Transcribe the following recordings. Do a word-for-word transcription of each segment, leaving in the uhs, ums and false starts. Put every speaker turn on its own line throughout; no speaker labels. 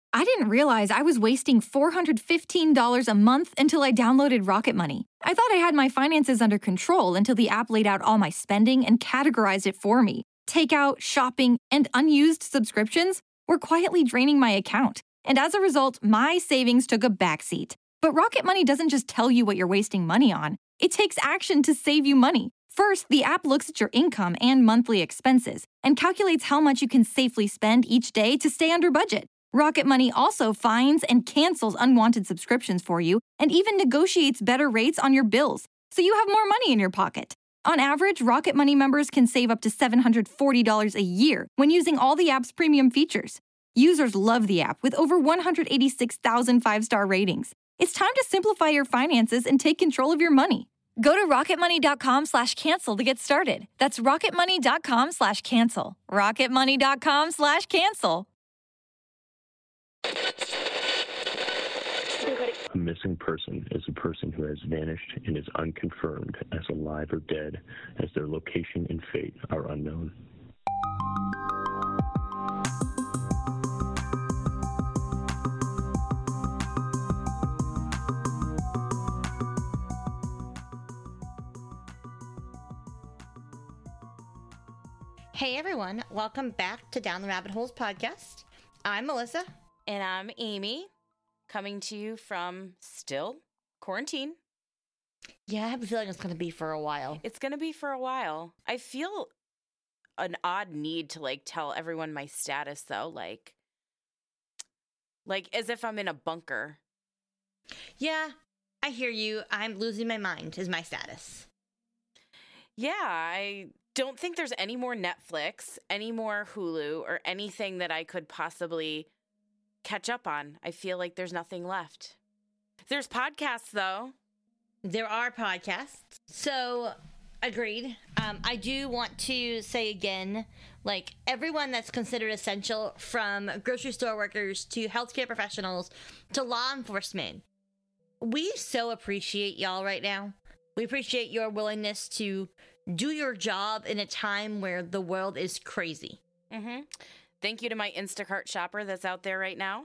I didn't realize I was wasting four hundred fifteen dollars a month until I downloaded Rocket Money. I thought I had my finances under control until the app laid out all my spending and categorized it for me. Takeout, shopping, and unused subscriptions were quietly draining my account. And as a result, my savings took a backseat. But Rocket Money doesn't just tell you what you're wasting money on. It takes action to save you money. First, the app looks at your income and monthly expenses and calculates how much you can safely spend each day to stay under budget. Rocket Money also finds and cancels unwanted subscriptions for you and even negotiates better rates on your bills, so you have more money in your pocket. On average, Rocket Money members can save up to seven hundred forty dollars a year when using all the app's premium features. Users love the app with over one hundred eighty-six thousand five-star ratings. It's time to simplify your finances and take control of your money. Go to rocketmoney.com slash cancel to get started. That's rocketmoney.com slash cancel. rocketmoney.com slash cancel.
A missing person is a person who has vanished and is unconfirmed as alive or dead, as their location and fate are unknown.
Hey everyone, welcome back to Down the Rabbit Holes podcast. I'm Melissa.
And I'm Amy, coming to you from still quarantine.
Yeah, I have a feeling it's going to be for a while.
It's going to be for a while. I feel an odd need to like tell everyone my status though, like like as if I'm in a bunker.
Yeah, I hear you. I'm losing my mind is my status.
Yeah, I don't think there's any more Netflix, any more Hulu, or anything that I could possibly catch up on. I feel like there's nothing left. There's podcasts, though.
There are podcasts. So, agreed. Um, I do want to say again, like, everyone that's considered essential, from grocery store workers to healthcare professionals to law enforcement, we so appreciate y'all right now. We appreciate your willingness to do your job in a time where the world is crazy.
Mm-hmm. Thank you to my Instacart shopper that's out there right now.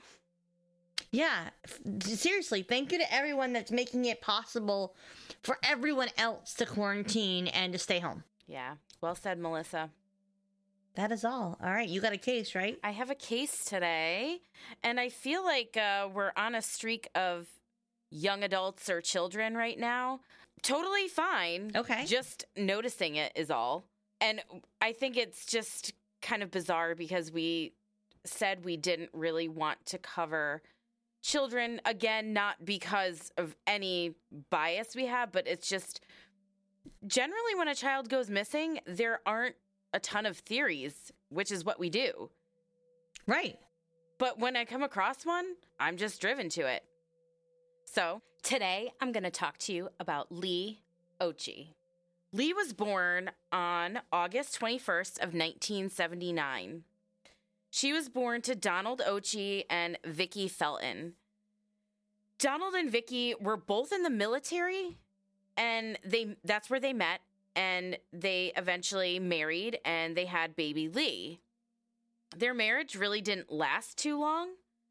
Yeah, seriously, thank you to everyone that's making it possible for everyone else to quarantine and to stay home.
Yeah, well said, Melissa.
That is all. All right, you got a case, right?
I have a case today, and I feel like uh, we're on a streak of young adults or children right now. Totally fine.
Okay.
Just noticing it is all. And I think it's just kind of bizarre because we said we didn't really want to cover children, again, not because of any bias we have, but it's just generally when a child goes missing, there aren't a ton of theories, which is what we do.
Right.
But when I come across one, I'm just driven to it. So today I'm going to talk to you about Lee Ochi. Lee was born on August twenty-first of nineteen seventy-nine. She was born to Donald Ochi and Vicki Felton. Donald and Vicki were both in the military, and they that's where they met, and they eventually married, and they had baby Lee. Their marriage really didn't last too long.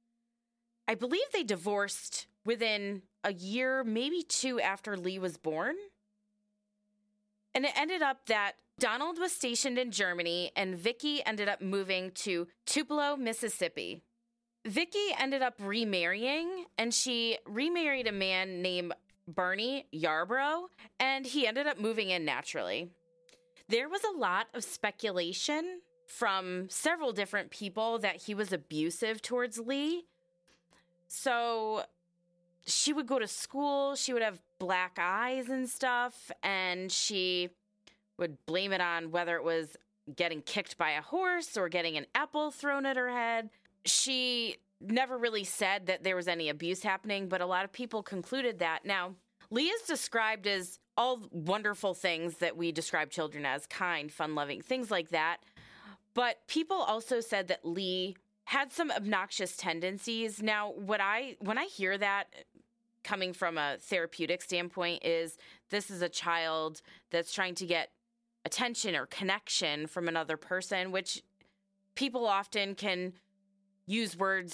I believe they divorced within a year, maybe two after Lee was born. And it ended up that Donald was stationed in Germany and Vicki ended up moving to Tupelo, Mississippi. Vicki ended up remarrying, and she remarried a man named Barney Yarbrough, and he ended up moving in naturally. There was a lot of speculation from several different people that he was abusive towards Lee. So she would go to school, she would have black eyes and stuff, and she would blame it on whether it was getting kicked by a horse or getting an apple thrown at her head. She never really said that there was any abuse happening, but a lot of people concluded that. Now, Lee is described as all wonderful things that we describe children as: kind, fun-loving, things like that. But people also said that Lee had some obnoxious tendencies. Now, what I when I hear that coming from a therapeutic standpoint is this is a child that's trying to get attention or connection from another person, which people often can use words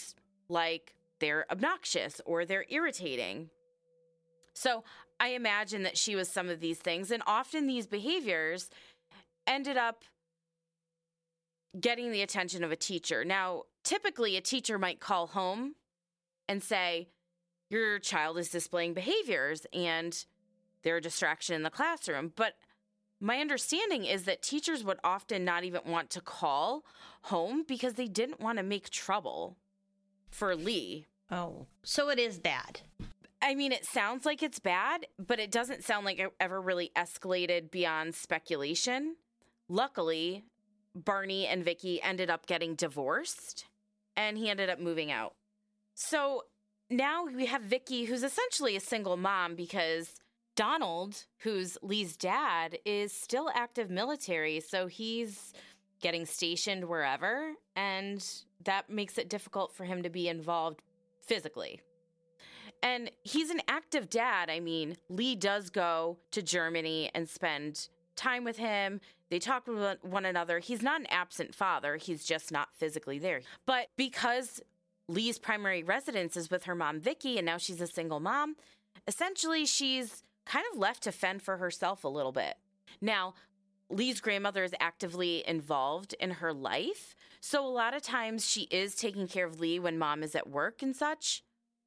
like they're obnoxious or they're irritating. So I imagine that she was some of these things, and often these behaviors ended up getting the attention of a teacher. Now, typically a teacher might call home and say, your child is displaying behaviors and they're a distraction in the classroom. But my understanding is that teachers would often not even want to call home because they didn't want to make trouble for Lee.
Oh, so it is bad.
I mean, it sounds like it's bad, but it doesn't sound like it ever really escalated beyond speculation. Luckily, Barney and Vicky ended up getting divorced, and he ended up moving out. So now we have Vicky, who's essentially a single mom because Donald, who's Lee's dad, is still active military, so he's getting stationed wherever, and that makes it difficult for him to be involved physically. And he's an active dad. I mean, Lee does go to Germany and spend time with him. They talk with one another. He's not an absent father. He's just not physically there. But because Lee's primary residence is with her mom, Vicky, and now she's a single mom, essentially she's kind of left to fend for herself a little bit. Now, Lee's grandmother is actively involved in her life. So a lot of times she is taking care of Lee when mom is at work and such.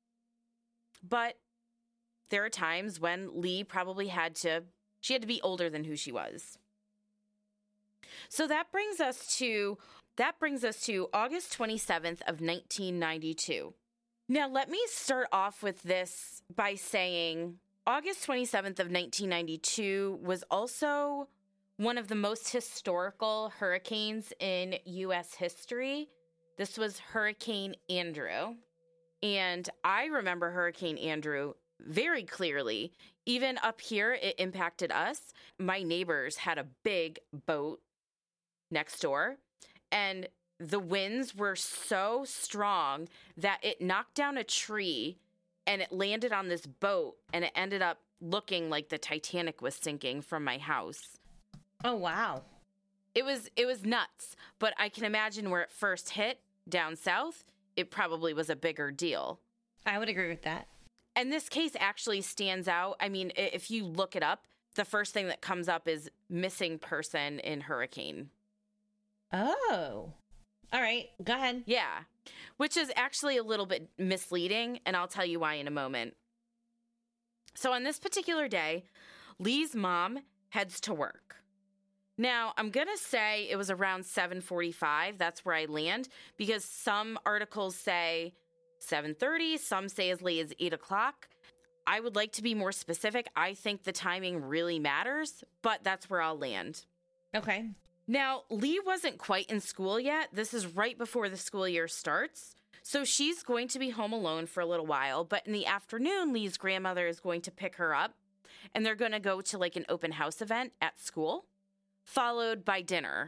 But there are times when Lee probably had to, she had to be older than who she was. So that brings us to, that brings us to August twenty-seventh of nineteen ninety-two. Now, let me start off with this by saying August twenty-seventh of nineteen ninety-two was also one of the most historical hurricanes in U S history. This was Hurricane Andrew. And I remember Hurricane Andrew very clearly. Even up here, it impacted us. My neighbors had a big boat next door, and the winds were so strong that it knocked down a tree and it landed on this boat, and it ended up looking like the Titanic was sinking from my house.
Oh, wow.
It was it was nuts, but I can imagine where it first hit down south, it probably was a bigger deal.
I would agree with that.
And this case actually stands out. I mean, if you look it up, the first thing that comes up is missing person in hurricane.
Oh. All right. Go ahead.
Yeah. Which is actually a little bit misleading, and I'll tell you why in a moment. So on this particular day, Lee's mom heads to work. Now, I'm going to say it was around seven forty-five. That's where I land, because some articles say seven thirty. Some say as late as eight o'clock. I would like to be more specific. I think the timing really matters, but that's where I'll land.
Okay.
Now, Lee wasn't quite in school yet. This is right before the school year starts. So she's going to be home alone for a little while. But in the afternoon, Lee's grandmother is going to pick her up, and they're going to go to like an open house event at school, followed by dinner.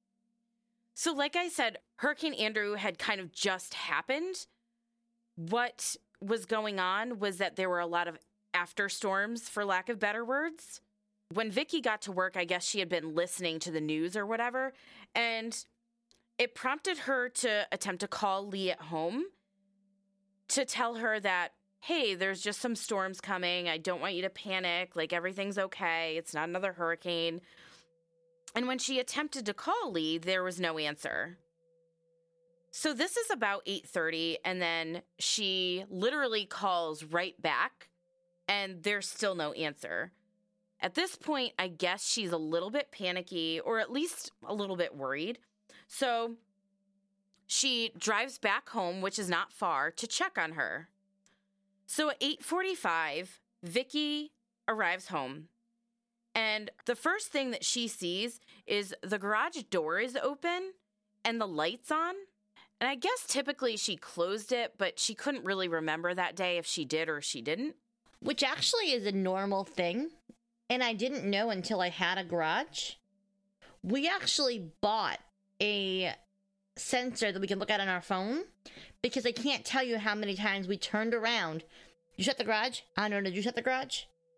So like I said, Hurricane Andrew had kind of just happened. What was going on was that there were a lot of after storms, for lack of better words. When Vicky got to work, I guess she had been listening to the news or whatever, and it prompted her to attempt to call Lee at home to tell her that, hey, there's just some storms coming. I don't want you to panic. Like, everything's okay. It's not another hurricane. And when she attempted to call Lee, there was no answer. So this is about eight thirty, and then she literally calls right back, and there's still no answer. At this point, I guess she's a little bit panicky, or at least a little bit worried. So she drives back home, which is not far, to check on her. So at eight forty-five, Vicky arrives home. And the first thing that she sees is the garage door is open and the light's on. And I guess typically she closed it, but she couldn't really remember that day if she did or she didn't.
Which actually is a normal thing. And I didn't know until I had a garage. We actually bought a sensor that we can look at on our phone, because I can't tell you how many times we turned around. You shut the garage? I don't know. Did you shut the garage?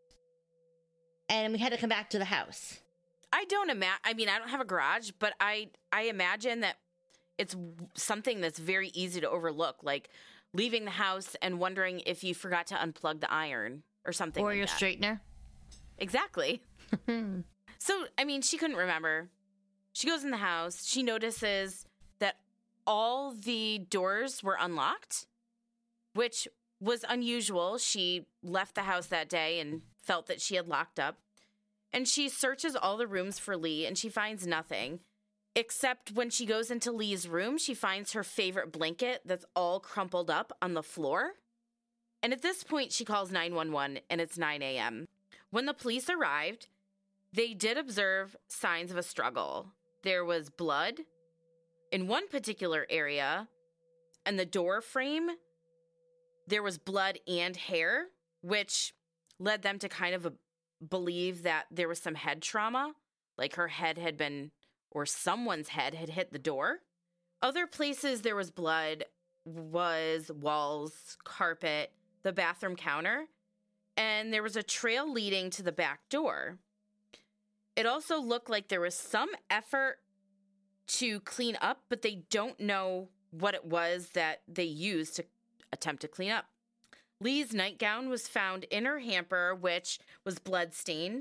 And we had to come back to the house.
I don't imagine, I mean, I don't have a garage, but I, I imagine that it's something that's very easy to overlook. Like, leaving the house and wondering if you forgot to unplug the iron or something
Or
like
your
that.
straightener.
Exactly. So, I mean, she couldn't remember. She goes in the house. She notices that all the doors were unlocked, which was unusual. She left the house that day and felt that she had locked up. And she searches all the rooms for Lee, and she finds nothing. Except when she goes into Lee's room, she finds her favorite blanket that's all crumpled up on the floor. And at this point, she calls nine one one, and it's nine a.m. When the police arrived, they did observe signs of a struggle. There was blood in one particular area, and the door frame, there was blood and hair, which led them to kind of a, believe that there was some head trauma, like her head had been, or someone's head had hit the door. Other places there was blood was walls, carpet, the bathroom counter, and there was a trail leading to the back door. It also looked like there was some effort to clean up, but they don't know what it was that they used to attempt to clean up. Lee's nightgown was found in her hamper, which was blood-stained.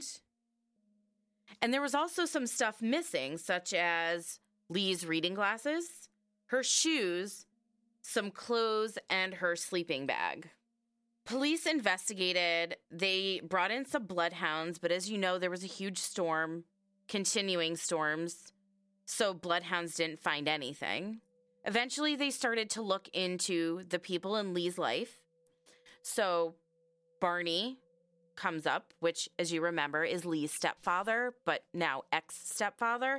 And there was also some stuff missing, such as Lee's reading glasses, her shoes, some clothes, and her sleeping bag. Police investigated. They brought in some bloodhounds, but as you know, there was a huge storm, continuing storms, so bloodhounds didn't find anything. Eventually, they started to look into the people in Lee's life. So Barney comes up, which, as you remember, is Lee's stepfather, but now ex-stepfather.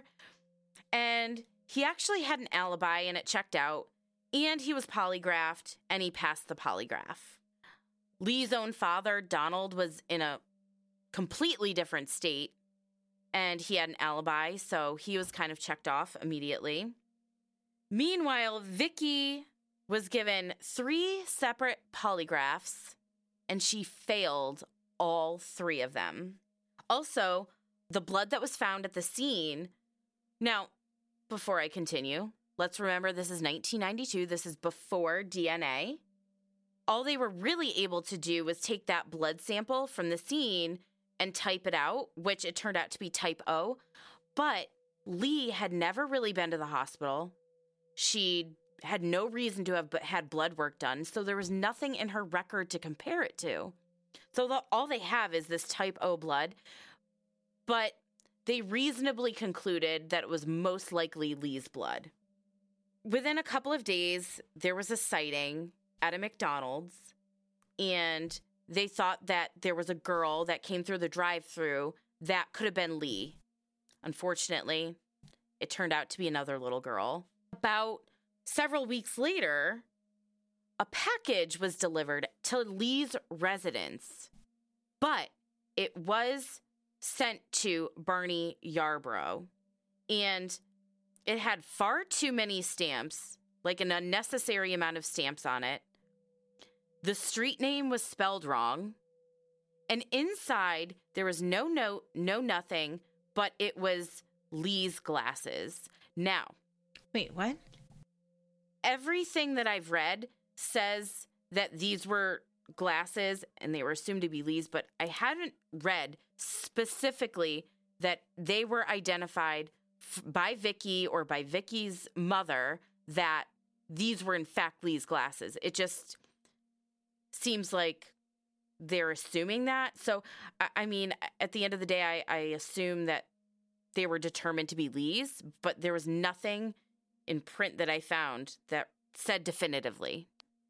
And he actually had an alibi, and it checked out. And he was polygraphed, and he passed the polygraph. Lee's own father, Donald, was in a completely different state, and he had an alibi, so he was kind of checked off immediately. Meanwhile, Vicky was given three separate polygraphs, and she failed all three of them. Also, the blood that was found at the scene. Now, before I continue, let's remember this is nineteen ninety-two. This is before D N A. All they were really able to do was take that blood sample from the scene and type it out, which it turned out to be type O. But Lee had never really been to the hospital. She had no reason to have had blood work done, so there was nothing in her record to compare it to. So the, all they have is this type O blood, but they reasonably concluded that it was most likely Lee's blood. Within a couple of days, there was a sighting at a McDonald's, and they thought that there was a girl that came through the drive-thru that could have been Lee. Unfortunately, it turned out to be another little girl. About several weeks later, a package was delivered to Lee's residence, but it was sent to Barney Yarbrough, and it had far too many stamps, like an unnecessary amount of stamps on it. The street name was spelled wrong, and inside there was no note, no nothing, but it was Lee's glasses. Now,
Wait, what?
everything that I've read says that these were glasses and they were assumed to be Lee's, but I hadn't read specifically that they were identified f- by Vicky or by Vicky's mother that these were in fact Lee's glasses. It just seems like they're assuming that. So, I, I mean, at the end of the day, I, I assume that they were determined to be Lee's, but there was nothing in print that I found that said definitively.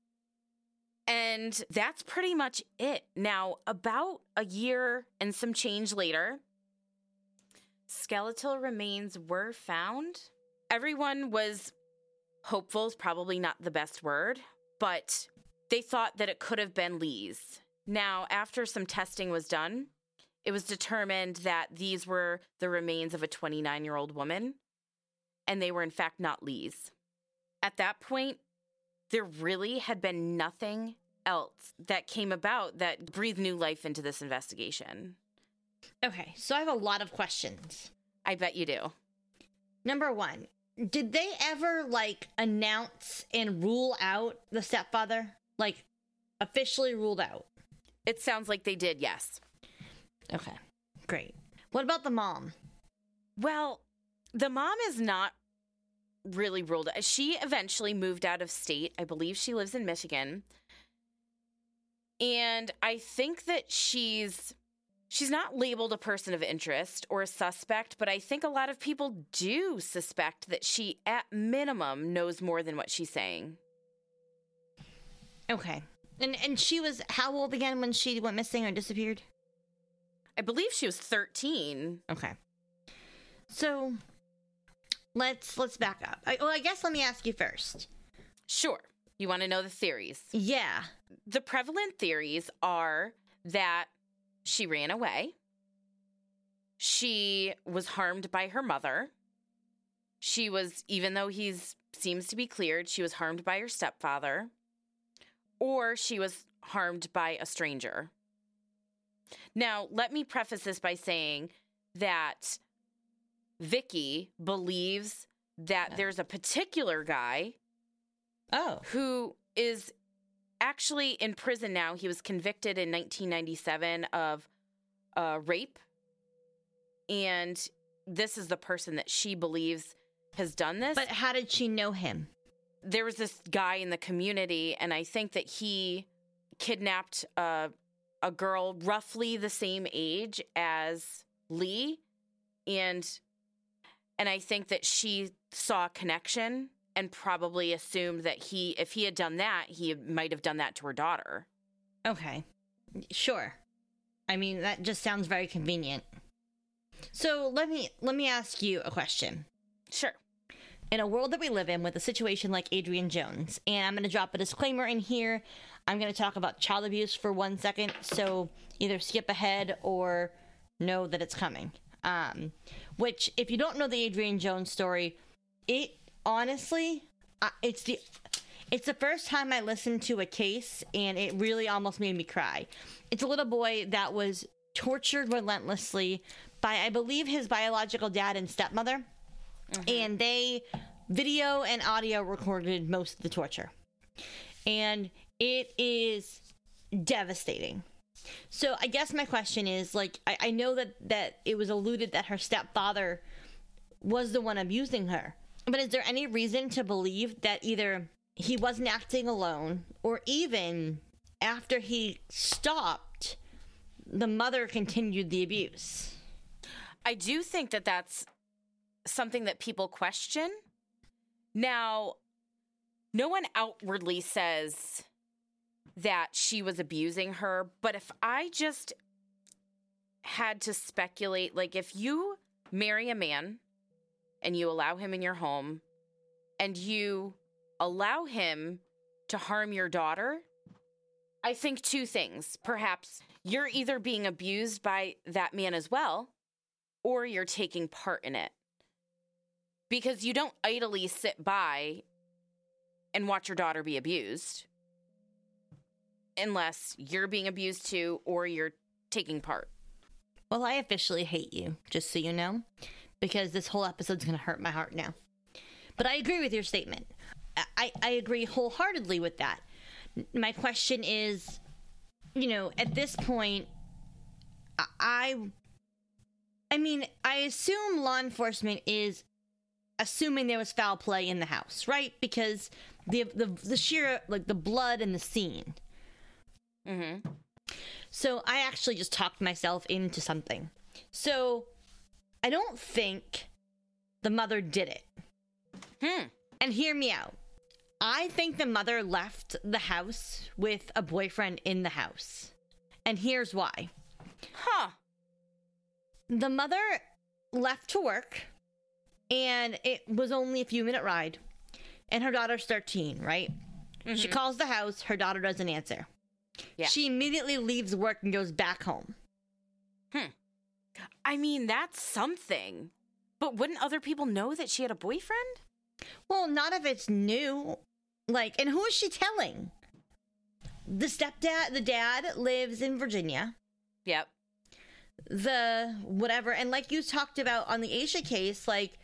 And that's pretty much it. Now, about a year and some change later, skeletal remains were found. Everyone was hopeful, is probably not the best word, but they thought that it could have been Lee's. Now, after some testing was done, it was determined that these were the remains of a twenty-nine-year-old woman, and they were in fact not Lee's. At that point, there really had been nothing else that came about that breathed new life into this investigation.
Okay, so I have a lot of questions.
I bet you do.
Number one, did they ever, like, announce and rule out the stepfather? Like, officially ruled out?
It sounds like they did, yes.
Okay, great. What about the mom?
Well, the mom is not really ruled out. She eventually moved out of state. I believe she lives in Michigan. And I think that she's she's not labeled a person of interest or a suspect, but I think a lot of people do suspect that she, at minimum, knows more than what she's saying.
Okay. And and she was how old again when she went missing or disappeared?
I believe she was thirteen.
Okay. So let's let's back up. I, well, I guess let me ask you first.
Sure. You want to know the theories?
Yeah.
The prevalent theories are that she ran away. She was harmed by her mother. She was, even though he's seems to be cleared, she was harmed by her stepfather. Or she was harmed by a stranger. Now, let me preface this by saying that Vicky believes that there's a particular guy
Oh.
who is actually in prison now. He was convicted in nineteen ninety-seven of uh, rape. And this is the person that she believes has done this.
But how did she know him?
There was this guy in the community, and I think that he kidnapped a, a girl roughly the same age as Lee. And, and I think that she saw a connection and probably assumed that he, if he had done that, he might have done that to her daughter.
Okay. Sure. I mean, that just sounds very convenient. So let me let me ask you a question.
Sure.
In a world that we live in with a situation like Adrienne Jones, and I'm going to drop a disclaimer in here. I'm going to talk about child abuse for one second, so either skip ahead or know that it's coming. Um, which, if you don't know the Adrienne Jones story, it honestly, uh, it's the it's the first time I listened to a case, and it really almost made me cry. It's a little boy that was tortured relentlessly by, I believe, his biological dad and stepmother. Mm-hmm. And they video and audio recorded most of the torture. And it is devastating. So I guess my question is, like, I, I know that, that it was alluded that her stepfather was the one abusing her. But is there any reason to believe that either he wasn't acting alone, or even after he stopped, the mother continued the abuse?
I do think that that's something that people question. Now, no one outwardly says that she was abusing her, but if I just had to speculate, like, if you marry a man and you allow him in your home and you allow him to harm your daughter, I think two things. Perhaps you're either being abused by that man as well, or you're taking part in it. Because you don't idly sit by and watch your daughter be abused unless you're being abused too or you're taking part.
Well, I officially hate you, just so you know, because this whole episode's going to hurt my heart now. But I agree with your statement. I, I agree wholeheartedly with that. My question is, you know, at this point, I, I mean, I assume law enforcement is assuming there was foul play in the house, right? Because the the the sheer, like, the blood and the scene.
Mm-hmm.
So I actually just talked myself into something. So I don't think the mother did it.
Hmm.
And hear me out. I think the mother left the house with a boyfriend in the house. And here's why.
Huh.
The mother left to work, and it was only a few minute ride. And her daughter's thirteen, right? Mm-hmm. She calls the house. Her daughter doesn't answer. Yeah. She immediately leaves work and goes back home.
Hmm. I mean, that's something. But wouldn't other people know that she had a boyfriend?
Well, not if it's new. Like, and who is she telling? The stepdad, the dad lives in Virginia.
Yep.
The whatever. And like you talked about on the Aisha case, like,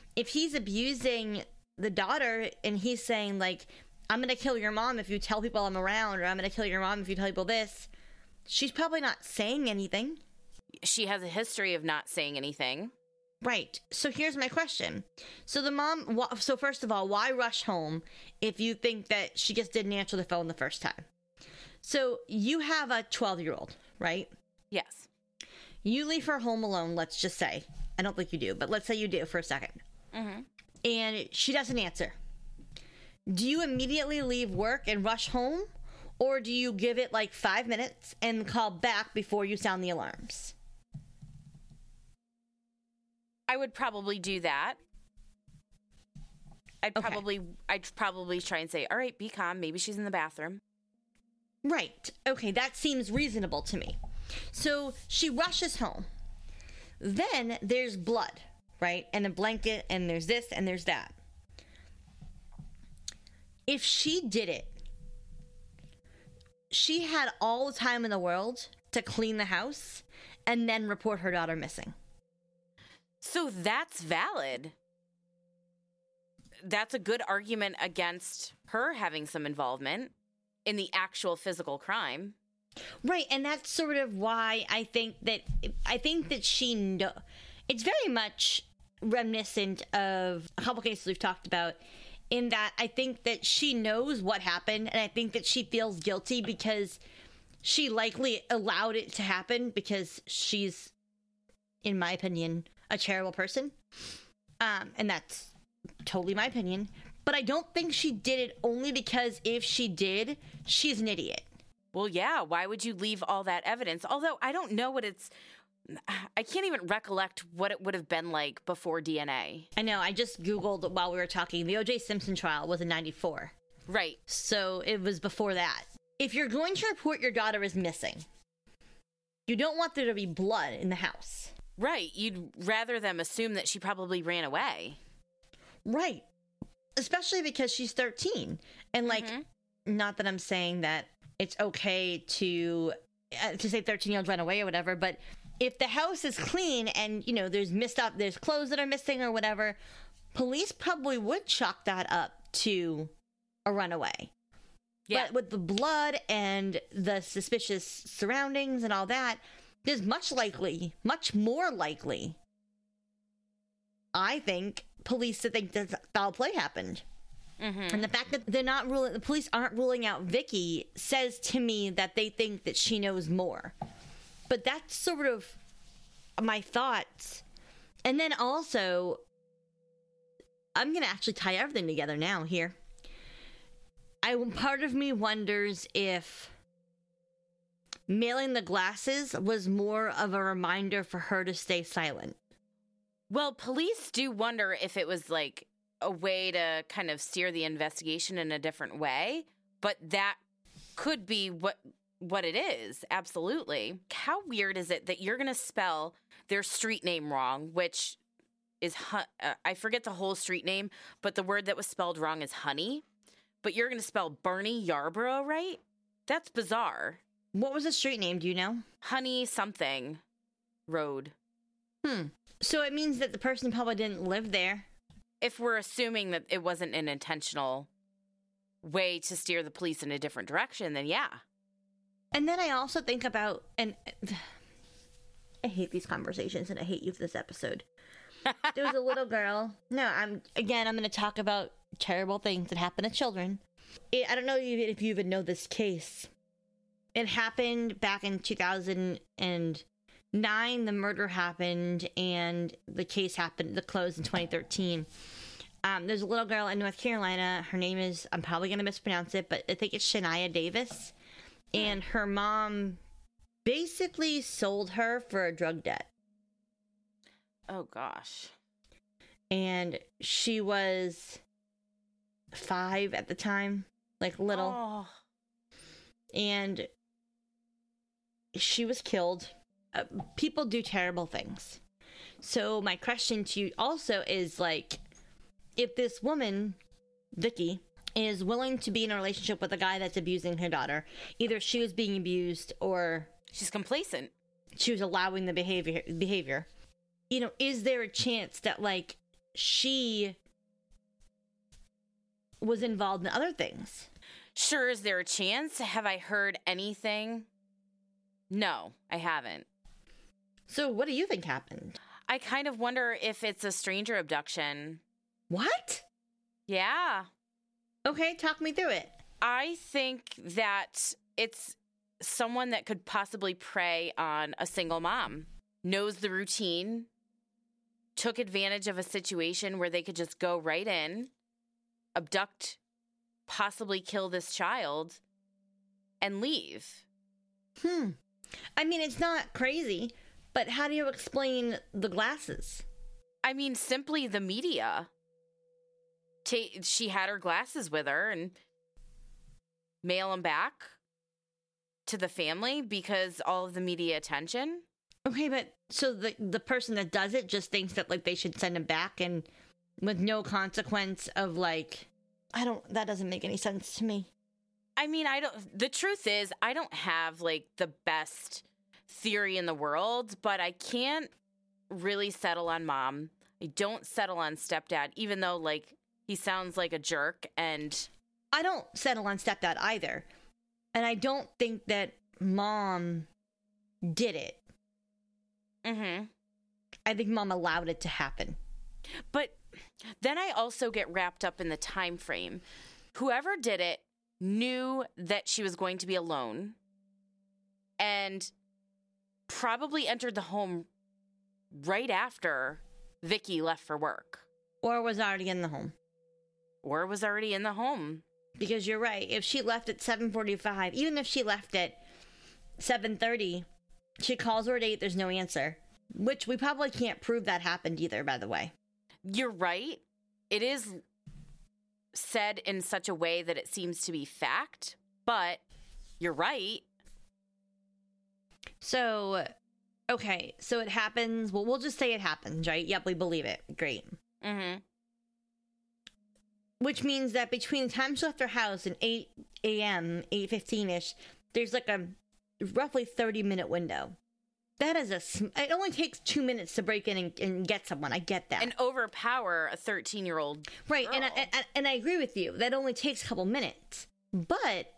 if he's abusing the daughter and he's saying, like, I'm going to kill your mom if you tell people I'm around, or I'm going to kill your mom if you tell people this, she's probably not saying anything.
She has a history of not saying anything.
Right. So here's my question. So the mom, so first of all, why rush home if you think that she just didn't answer the phone the first time? So you have a twelve-year-old, right?
Yes.
You leave her home alone, let's just say. I don't think you do, but let's say you do for a second.
Mm-hmm.
And she doesn't answer. Do you immediately leave work and rush home? Or do you give it like five minutes and call back before you sound the alarms?
I would probably do that. I'd
Okay.
probably I'd probably try and say, all right, be calm. Maybe she's in the bathroom.
Right. Okay, that seems reasonable to me. So she rushes home. Then there's blood, right? And a blanket, and there's this, and there's that. If she did it, she had all the time in the world to clean the house and then report her daughter missing.
So that's valid. That's a good argument against her having some involvement in the actual physical crime.
Right, and that's sort of why I think that I think that she know it's very much reminiscent of a couple cases we've talked about, in that I think that she knows what happened, and I think that she feels guilty because she likely allowed it to happen because she's, in my opinion, a terrible person. Um, and that's totally my opinion. But I don't think she did it only because if she did, she's an idiot.
Well, yeah, why would you leave all that evidence? Although I don't know what it's... I can't even recollect what it would have been like before D N A.
I know, I just Googled while we were talking. The O J Simpson trial was in ninety-four.
Right.
So it was before that. If you're going to report your daughter as missing, you don't want there to be blood in the house.
Right. You'd rather them assume that she probably ran away.
Right. Especially because she's thirteen. And, like, mm-hmm. not that I'm saying that it's okay to uh, to say thirteen-year-olds run away or whatever, but if the house is clean and, you know, there's missed up, there's clothes that are missing or whatever, police probably would chalk that up to a runaway. Yeah. But with the blood and the suspicious surroundings and all that, there's much likely, much more likely, I think, police to think that foul play happened. Mm-hmm. And the fact that they're not ruling, the police aren't ruling out Vicky says to me that they think that she knows more. But that's sort of my thoughts. And then also, I'm going to actually tie everything together now here. I, part of me wonders if mailing the glasses was more of a reminder for her to stay silent.
Well, police do wonder if it was like a way to kind of steer the investigation in a different way, but that could be what what it is. Absolutely. How weird is it that you're going to spell their street name wrong, which is, uh, I forget the whole street name, but the word that was spelled wrong is honey, but you're going to spell Bernie Yarborough right? That's bizarre.
What was the street name? Do you know?
Honey something road.
Hmm. So it means that the person probably didn't live there.
If we're assuming that it wasn't an intentional way to steer the police in a different direction, then yeah.
And then I also think about, and I hate these conversations and I hate you for this episode. There was a little girl. No, I'm, again, I'm going to talk about terrible things that happen to children. It, I don't know if you even know this case. It happened back in two thousand nine. The murder happened and the case happened, the close in twenty thirteen. Um, there's a little girl in North Carolina. Her name is, I'm probably going to mispronounce it, but I think it's Shania Davis. And her mom basically sold her for a drug debt.
Oh, gosh.
And she was five at the time, like little.
Oh.
And she was killed. Uh, people do terrible things. So my question to you also is, like, if this woman, Vicky, is willing to be in a relationship with a guy that's abusing her daughter, either she was being abused or
she's complacent,
she was allowing the behavior behavior, you know, is there a chance that, like, she was involved in other things.
Sure, is there a chance? Have I heard anything? No, I haven't.
So what do you think happened?
I kind of wonder if it's a stranger abduction.
What?
Yeah.
Okay, talk me through it.
I think that it's someone that could possibly prey on a single mom, knows the routine, took advantage of a situation where they could just go right in, abduct, possibly kill this child, and leave.
Hmm. I mean, it's not crazy, but how do you explain the glasses?
I mean, simply the media. Ta- she had her glasses with her and mail them back to the family because all of the media attention.
Okay, but so the the person that does it just thinks that like they should send them back and with no consequence of like, I don't, that doesn't make any sense to me.
I mean, I don't, the truth is I don't have like the best theory in the world, but I can't really settle on mom. I don't settle on stepdad, even though like he sounds like a jerk, and
I don't settle on stepdad either. And I don't think that mom did it.
Mm-hmm.
I think mom allowed it to happen.
But then I also get wrapped up in the time frame. Whoever did it knew that she was going to be alone and probably entered the home right after Vicky left for work.
Or was already in the home.
Or was already in the home.
Because you're right. If she left at seven forty-five, even if she left at seven thirty, she calls her at eight, there's no answer. Which we probably can't prove that happened either, by the way.
You're right. It is said in such a way that it seems to be fact, but you're right.
So, okay, so it happens. Well, we'll just say it happens, right? Yep, we believe it. Great.
Mm-hmm.
Which means that between the time she left her house and eight a.m., eight fifteen-ish, there's like a roughly thirty-minute window. That is a... Sm- it only takes two minutes to break in and, and get someone. I get that.
And overpower a thirteen-year-old
Right,
girl.
and I, and, and I agree with you. That only takes a couple minutes. But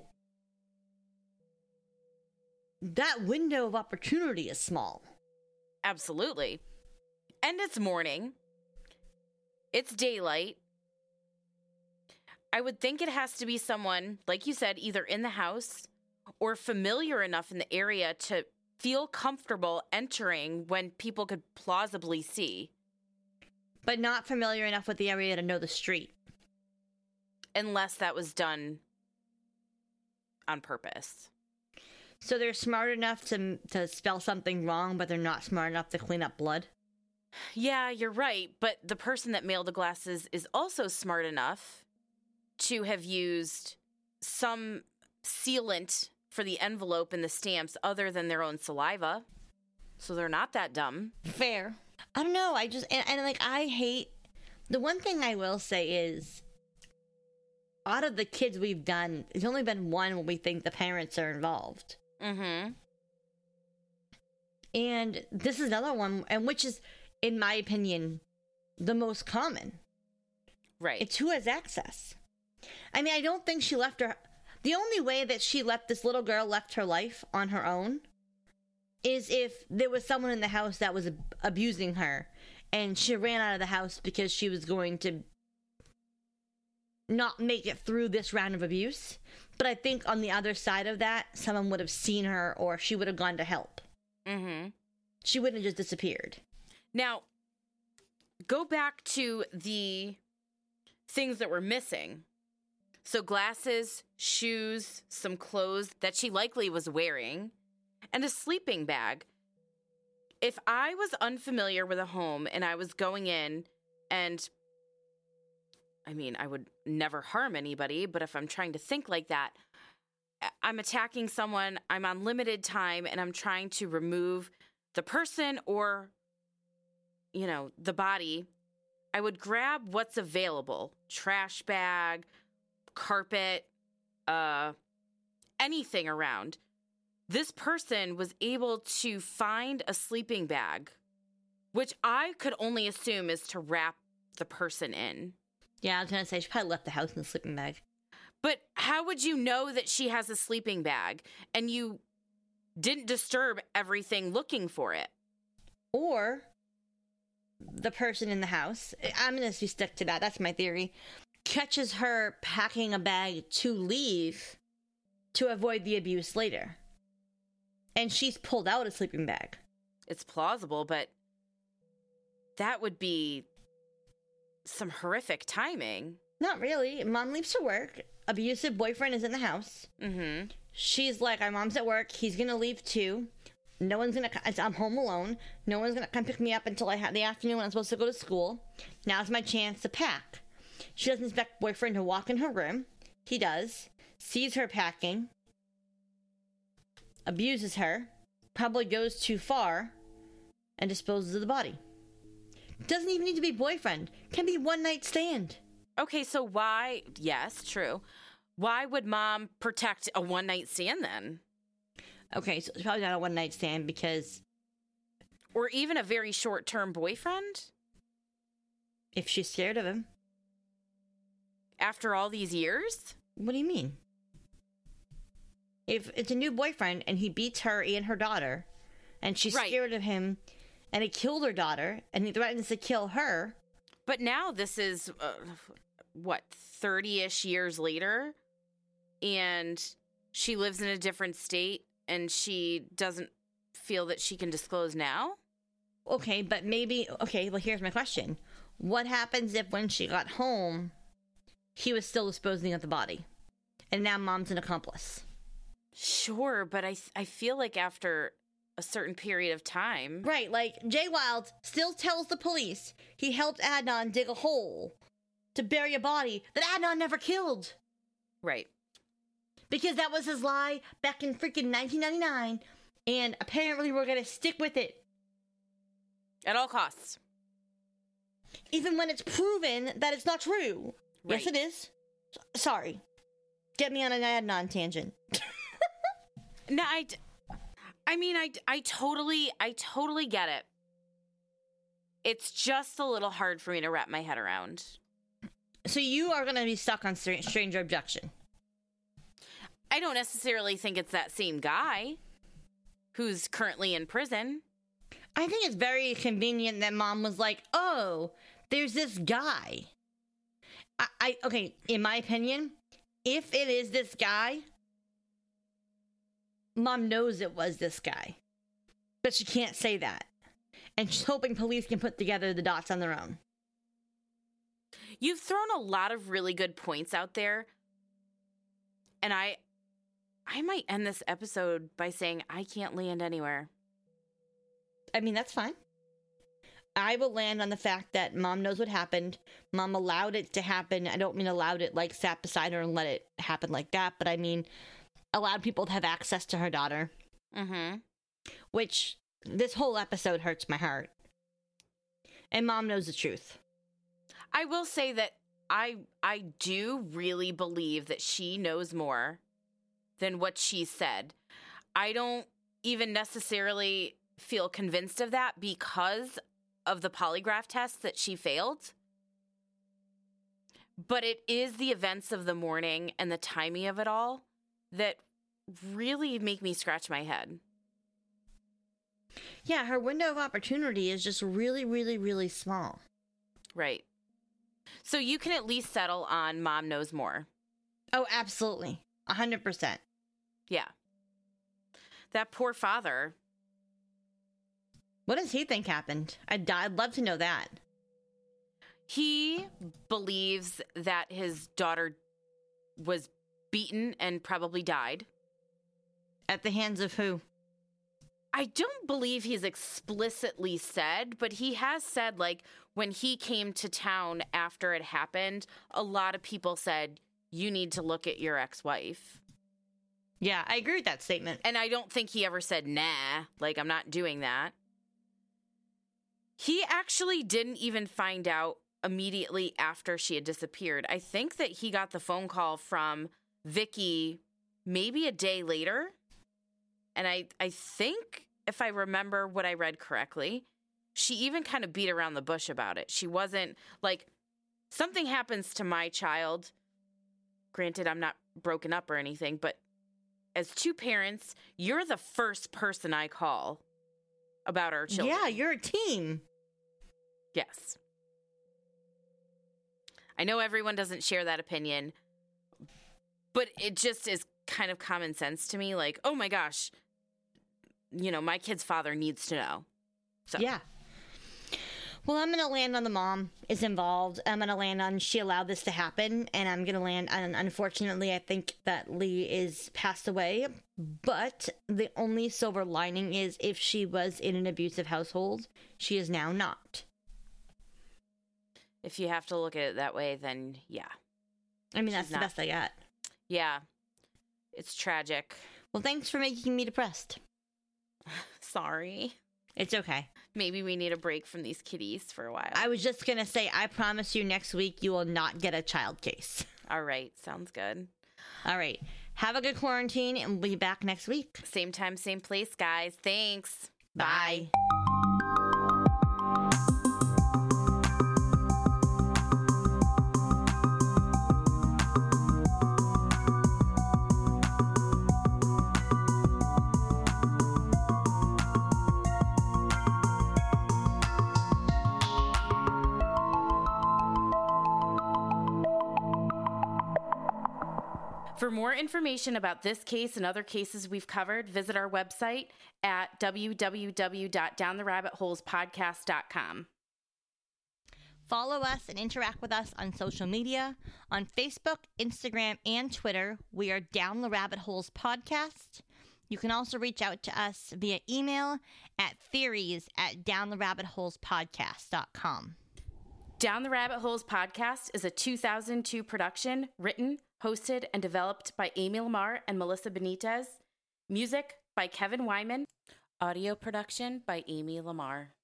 that window of opportunity is small.
Absolutely. And it's morning. It's daylight. I would think it has to be someone, like you said, either in the house or familiar enough in the area to feel comfortable entering when people could plausibly see.
But not familiar enough with the area to know the street.
Unless that was done on purpose.
So they're smart enough to to spell something wrong, but they're not smart enough to clean up blood?
Yeah, you're right. But the person that mailed the glasses is also smart enough to have used some sealant for the envelope and the stamps other than their own saliva. So they're not that dumb.
Fair. I don't know. I just, and, and like, I hate, the one thing I will say is, out of the kids we've done, there's only been one where we think the parents are involved.
Mm-hmm.
And this is another one, and which is, in my opinion, the most common.
Right.
It's who has access. I mean, I don't think she left her... The only way that she left, this little girl left her life on her own is if there was someone in the house that was ab- abusing her and she ran out of the house because she was going to not make it through this round of abuse. But I think on the other side of that, someone would have seen her or she would have gone to help.
Mm-hmm.
She wouldn't have just disappeared.
Now, go back to the things that were missing. So glasses, shoes, some clothes that she likely was wearing, and a sleeping bag. If I was unfamiliar with a home and I was going in and, I mean, I would never harm anybody, but if I'm trying to think like that, I'm attacking someone, I'm on limited time, and I'm trying to remove the person or, you know, the body, I would grab what's available. Trash bag, carpet, uh, anything around. This person was able to find a sleeping bag, which I could only assume is to wrap the person in.
Yeah, I was going to say, she probably left the house in a sleeping bag.
But how would you know that she has a sleeping bag and you didn't disturb everything looking for it?
Or the person in the house, I'm going to stick to that, that's my theory, catches her packing a bag to leave to avoid the abuse later. And she's pulled out a sleeping bag.
It's plausible, but that would be some horrific timing.
Not really. Mom leaves for work. Abusive boyfriend is in the house.
Mm-hmm.
She's like, my mom's at work. He's going to leave too. No one's going to... I'm home alone. No one's going to come pick me up until I have the afternoon when I'm supposed to go to school. Now's my chance to pack. She doesn't expect boyfriend to walk in her room. He does. Sees her packing. Abuses her. Probably goes too far. And disposes of the body. Doesn't even need to be boyfriend. Can be one night stand.
Okay, so why... Yes, true. Why would mom protect a one-night stand then?
Okay, so it's probably not a one-night stand because...
Or even a very short-term boyfriend?
If she's scared of him.
After all these years?
What do you mean? If it's a new boyfriend and he beats her and her daughter, and she's
right.
scared of him, and he killed her daughter, and he threatens to kill her...
But now this is, uh, what, thirty-ish years later? And she lives in a different state and she doesn't feel that she can disclose now?
Okay, but maybe... Okay, well, here's my question. What happens if when she got home, he was still disposing of the body? And now mom's an accomplice?
Sure, but I, I feel like after... a certain period of time.
Right, like Jay Wilde still tells the police he helped Adnan dig a hole to bury a body that Adnan never killed.
Right.
Because that was his lie back in freaking nineteen ninety-nine, and apparently we're going to stick with it.
At all costs.
Even when it's proven that it's not true.
Right.
Yes, it is. Sorry. Get me on an Adnan tangent.
No, I... D- I mean, I, I totally, I totally get it. It's just a little hard for me to wrap my head around.
So you are going to be stuck on str- stranger objection.
I don't necessarily think it's that same guy who's currently in prison.
I think it's very convenient that mom was like, oh, there's this guy. I, I okay, in my opinion, if it is this guy... Mom knows it was this guy, but she can't say that. And she's hoping police can put together the dots on their own.
You've thrown a lot of really good points out there. And I I might end this episode by saying I can't land anywhere.
I mean, that's fine. I will land on the fact that mom knows what happened. Mom allowed it to happen. I don't mean allowed it like sat beside her and let it happen like that, but I mean... allowed people to have access to her daughter.
Mm-hmm.
Which, this whole episode hurts my heart. And mom knows the truth.
I will say that I I do really believe that she knows more than what she said. I don't even necessarily feel convinced of that because of the polygraph test that she failed. But it is the events of the morning and the timing of it all that really make me scratch my head.
Yeah, her window of opportunity is just really, really, really small.
Right. So you can at least settle on mom knows more.
Oh, absolutely. A hundred percent.
Yeah. That poor father.
What does he think happened? I'd, I'd love to know that.
He believes that his daughter was beaten and probably died.
At the hands of who?
I don't believe he's explicitly said, but he has said, like, when he came to town after it happened, a lot of people said, you need to look at your ex-wife.
Yeah, I agree with that statement.
And I don't think he ever said, nah, like, I'm not doing that. He actually didn't even find out immediately after she had disappeared. I think that he got the phone call from Vicky maybe a day later. And I, I think, if I remember what I read correctly, she even kind of beat around the bush about it. She wasn't like, something happens to my child. Granted, I'm not broken up or anything, but as two parents, you're the first person I call about our children.
Yeah, you're a team.
Yes. I know everyone doesn't share that opinion, but it just is kind of common sense to me. Like, oh my gosh, you know, my kid's father needs to know. So
Yeah. Well, I'm going to land on the mom is involved. I'm going to land on she allowed this to happen. And I'm going to land on, unfortunately, I think that Lee is passed away. But the only silver lining is if she was in an abusive household, she is now not.
if you have to look at it that way, then yeah.
I mean, that's
She's
the
not-
best I got.
Yeah. It's tragic.
Well, thanks for making me depressed.
Sorry.
It's okay.
Maybe we need a break from these kitties for a while.
I was just going to say, I promise you next week you will not get a child case.
All right. Sounds good.
All right. Have a good quarantine, and we'll be back next week.
Same time, same place, guys. Thanks.
Bye.
For more information about this case and other cases we've covered, visit our website at w w w dot down the rabbit holes podcast dot com.
Follow us and interact with us on social media. On Facebook, Instagram, and Twitter, we are Down the Rabbit Holes Podcast. You can also reach out to us via email at theories at down the rabbit holes podcast dot com.
Down the Rabbit Holes Podcast is a two thousand two production, written, hosted, and developed by Amy Lamar and Melissa Benitez. Music by Kevin Wyman. Audio production by Amy Lamar.